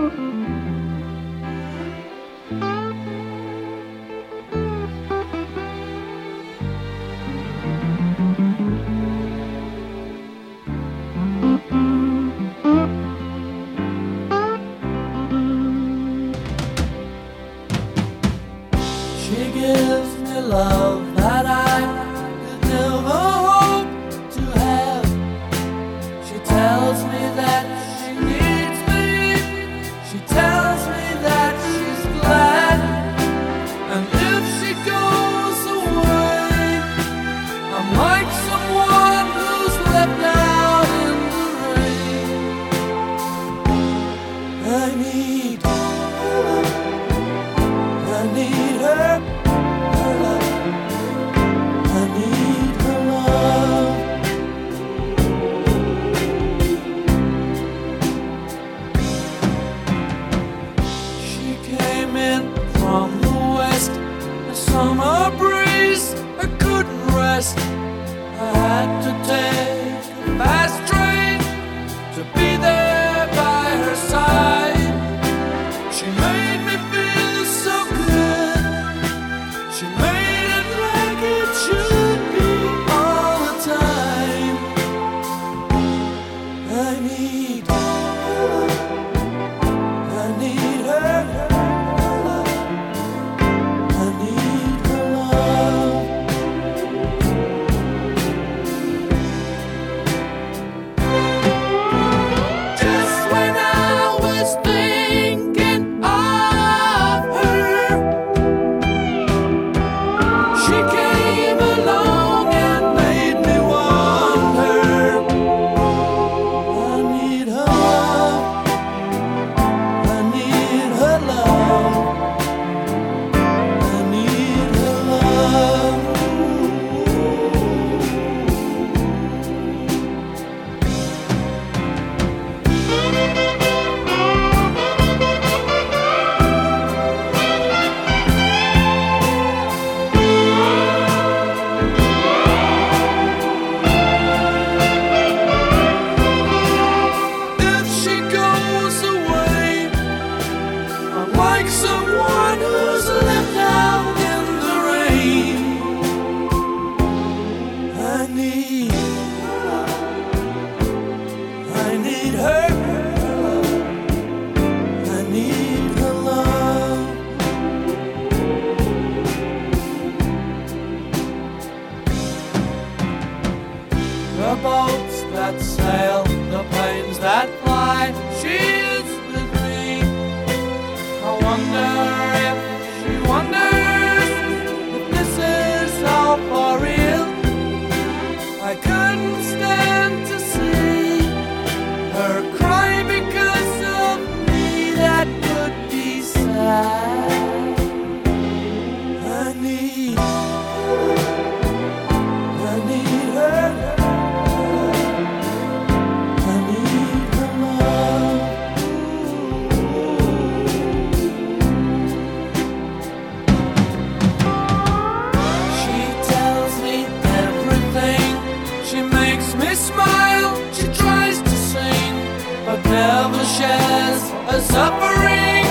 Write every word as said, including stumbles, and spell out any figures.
She gives me love that I could never hope to have. She tells me that she needs me. She tells me that she's glad. And if she goes away, I'm like someone who's left out in the rain. I need her. I need her. From the west, a summer breeze, I couldn't rest. I had to take a fast train to be there by her side. She made me feel so good. She made it like it should be all the time. I need her. I need her. Like someone who's left out in the rain. I need, I need her. I need her love. The boats that sail, the planes that fly, she is with me. I wonder if she wonders if this is all for real. I couldn't stand to see her cry because of me. That could be sad. I need her. I need her. Smile, she tries to sing, but never shares a suffering.